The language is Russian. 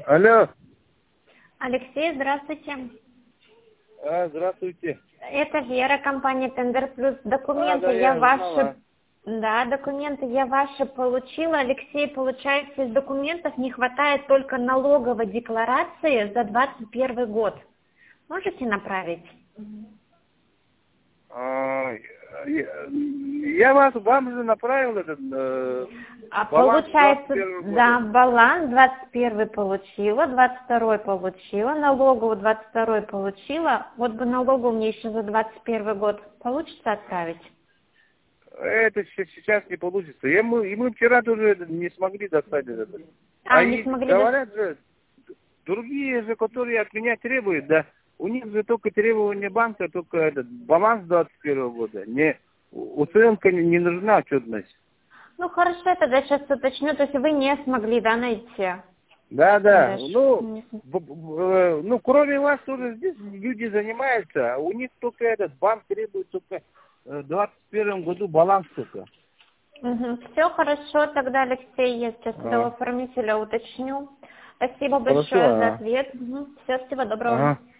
Алло. Алексей, здравствуйте. Здравствуйте. Это Вера, компания Тендер Плюс. Документы Да, я я ваши... узнала. Да, документы я ваши получила. Алексей, получается, из документов не хватает только налоговой декларации за 2021 год. Можете направить? Я вам же направил этот баланс Получается, 21 да, года. баланс 21 получила, 22 получила, налоговую 22 получила. Вот бы налоговую мне еще за 21 год получится отправить? Это сейчас не получится. И мы вчера тоже не смогли достать этот. Не И смогли говорят же, другие же, которые от меня требуют, да, у них же только требования банка, только этот баланс 21 года. Уценка не нужна, отчетность. Ну хорошо, тогда сейчас уточню, то есть вы не смогли, да, найти? Да. Даже Ну, кроме вас тоже здесь люди занимаются, а у них только этот банк требует только в 21 году баланс только. Все хорошо, тогда, Алексей, я сейчас до А, оформителя уточню. Спасибо Хорошо, большое за ответ. Все, всего доброго. ага.